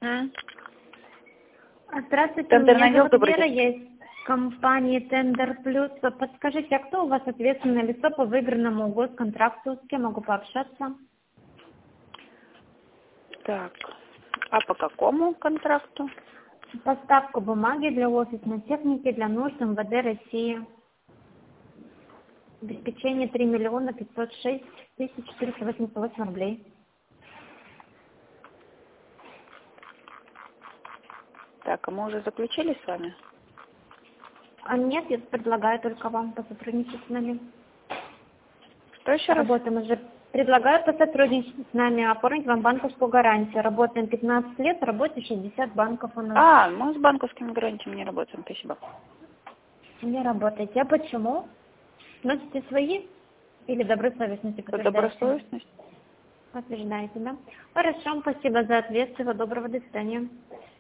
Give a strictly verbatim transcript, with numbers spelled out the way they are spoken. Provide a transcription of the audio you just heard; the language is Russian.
М? Здравствуйте, Тендерный меня отдел, зовут добрый Вера, день. я из компании Тендер Плюс. Подскажите, а кто у вас ответственное лицо по выигранному госконтракту? С кем могу пообщаться? Так, а по какому контракту? Поставку бумаги для офисной техники для нужд эм вэ дэ России. Обеспечение три миллиона пятьсот шесть тысяч четыреста восемьдесят восемь рублей. Так, а мы уже заключили с вами? А нет, я предлагаю только вам посотрудничать с нами. Что еще раз? Работаем уже. Предлагаю посотрудничать с нами, оформить вам банковскую гарантию. Работаем пятнадцать лет, в работе шестьдесят банков у нас. А, мы с банковскими гарантиями не работаем, спасибо. Не работаете. А почему? Носите свои или добросовестность Это подтверждаете? добросовестность. Подтверждаете, да? Хорошо, спасибо за ответ. Всего доброго, до свидания.